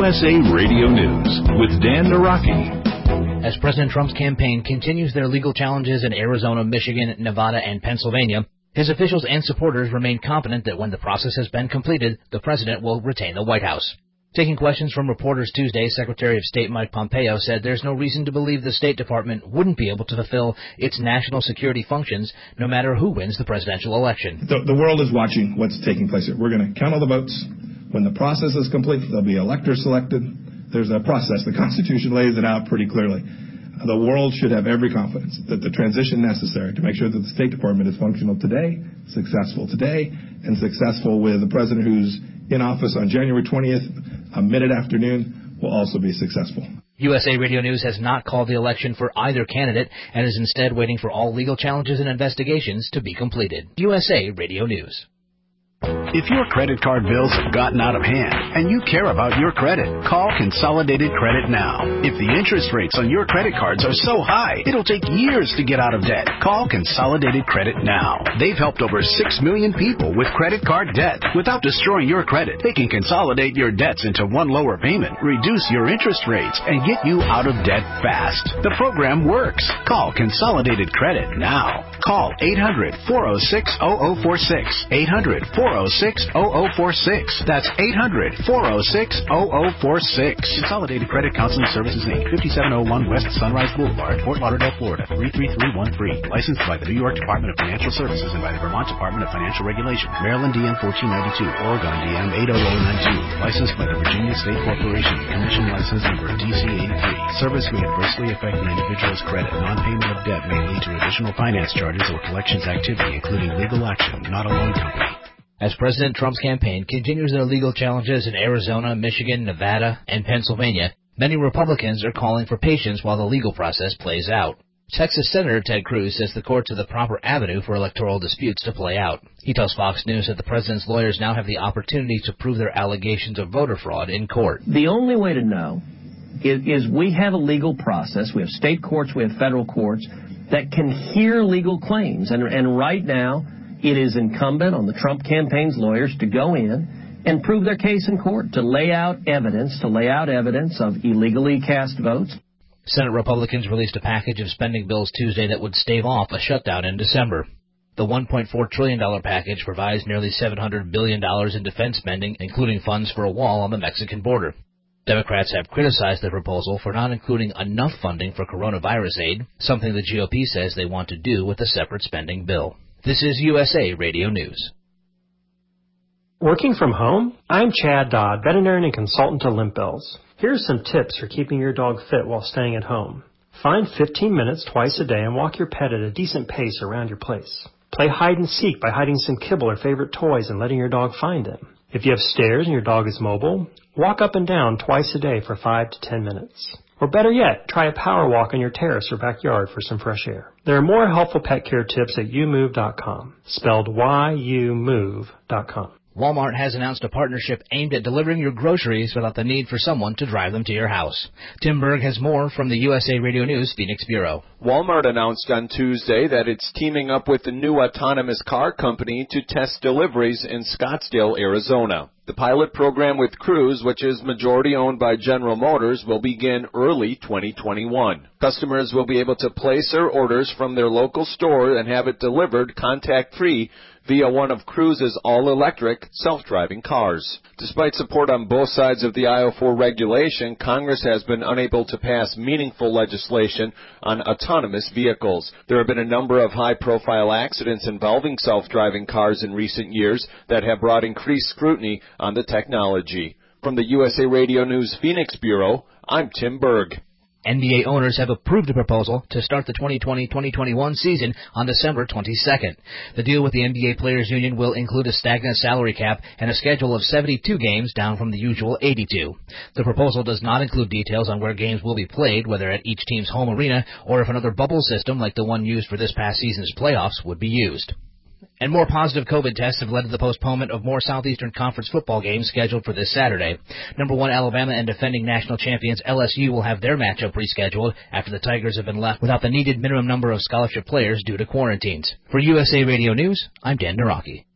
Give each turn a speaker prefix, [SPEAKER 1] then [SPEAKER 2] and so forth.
[SPEAKER 1] USA Radio News with Dan Naraki.
[SPEAKER 2] As President Trump's campaign continues their legal challenges in Arizona, Michigan, Nevada, and Pennsylvania, his officials and supporters remain confident that when the process has been completed, the president will retain the White House. Taking questions from reporters Tuesday, Secretary of State Mike Pompeo said there's no reason to believe the State Department wouldn't be able to fulfill its national security functions no matter who wins the presidential election.
[SPEAKER 3] The world is watching what's taking place here. We're going to count all the votes. When the process is complete, there'll be electors selected. There's a process. The Constitution lays it out pretty clearly. The world should have every confidence that the transition necessary to make sure that the State Department is functional today, successful today, and successful with the president who's in office on January 20th, a mid-afternoon, will also be successful.
[SPEAKER 2] USA Radio News has not called the election for either candidate and is instead waiting for all legal challenges and investigations to be completed. USA Radio News.
[SPEAKER 1] If your credit card bills have gotten out of hand and you care about your credit, call Consolidated Credit now. If the interest rates on your credit cards are so high, it'll take years to get out of debt. Call Consolidated Credit now. They've helped over 6 million people with credit card debt. Without destroying your credit, they can consolidate your debts into one lower payment, reduce your interest rates, and get you out of debt fast. The program works. Call Consolidated Credit now. Call 800-406-0046. 800-406-0046. That's 800-406-0046. Consolidated Credit Counseling Services, Inc., 5701 West Sunrise Boulevard, Fort Lauderdale, Florida, 33313. Licensed by the New York Department of Financial Services and by the Vermont Department of Financial Regulation. Maryland DM 1492, Oregon DM 80092. Licensed by the Virginia State Corporation. Commission license number DC83. Service may adversely affect the individual's credit. Non-payment of debt may lead to additional finance charges or collections activity, including legal action, not a loan company.
[SPEAKER 2] As President Trump's campaign continues their legal challenges in Arizona, Michigan, Nevada, and Pennsylvania, many Republicans are calling for patience while the legal process plays out. Texas Senator Ted Cruz says the courts are the proper avenue for electoral disputes to play out. He tells Fox News that the president's lawyers now have the opportunity to prove their allegations of voter fraud in court.
[SPEAKER 4] The only way to know is we have a legal process. We have state courts, we have federal courts that can hear legal claims. And right now, it is incumbent on the Trump campaign's lawyers to go in and prove their case in court, to lay out evidence of illegally cast votes.
[SPEAKER 2] Senate Republicans released a package of spending bills Tuesday that would stave off a shutdown in December. The $1.4 trillion package provides nearly $700 billion in defense spending, including funds for a wall on the Mexican border. Democrats have criticized the proposal for not including enough funding for coronavirus aid, something the GOP says they want to do with a separate spending bill. This is USA Radio News.
[SPEAKER 5] Working from home? I'm Chad Dodd, veterinarian and consultant to Limp Bells. Here's some tips for keeping your dog fit while staying at home. Find 15 minutes twice a day and walk your pet at a decent pace around your place. Play hide and seek by hiding some kibble or favorite toys and letting your dog find them. If you have stairs and your dog is mobile, walk up and down twice a day for 5 to 10 minutes. Or better yet, try a power walk on your terrace or backyard for some fresh air. There are more helpful pet care tips at youmove.com, spelled YOUMOVE.com.
[SPEAKER 2] Walmart has announced a partnership aimed at delivering your groceries without the need for someone to drive them to your house. Tim Berg has more from the USA Radio News Phoenix Bureau.
[SPEAKER 6] Walmart announced on Tuesday that it's teaming up with the new autonomous car company to test deliveries in Scottsdale, Arizona. The pilot program with Cruise, which is majority owned by General Motors, will begin early 2021. Customers will be able to place their orders from their local store and have it delivered contact-free via one of Cruise's all-electric, self-driving cars. Despite support on both sides of the aisle for regulation, Congress has been unable to pass meaningful legislation on autonomous vehicles. There have been a number of high-profile accidents involving self-driving cars in recent years that have brought increased scrutiny on the technology. From the USA Radio News Phoenix Bureau, I'm Tim Berg.
[SPEAKER 2] NBA owners have approved the proposal to start the 2020-2021 season on December 22nd. The deal with the NBA Players Union will include a stagnant salary cap and a schedule of 72 games down from the usual 82. The proposal does not include details on where games will be played, whether at each team's home arena or if another bubble system like the one used for this past season's playoffs would be used. And more positive COVID tests have led to the postponement of more Southeastern Conference football games scheduled for this Saturday. Number 1 Alabama and defending national champions LSU will have their matchup rescheduled after the Tigers have been left without the needed minimum number of scholarship players due to quarantines. For USA Radio News, I'm Dan Naraki.